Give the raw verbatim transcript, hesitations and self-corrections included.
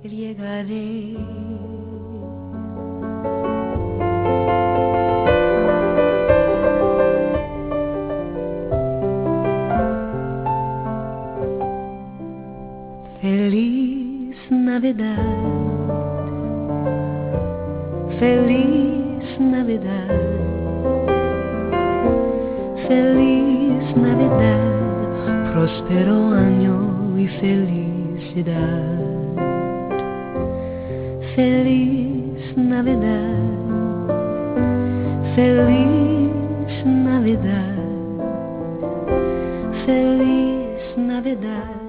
llegaré. Feliz Navidad, feliz Navidad, feliz Navidad, próspero año y felicidad. Feliz Navidad, feliz Navidad, feliz Navidad.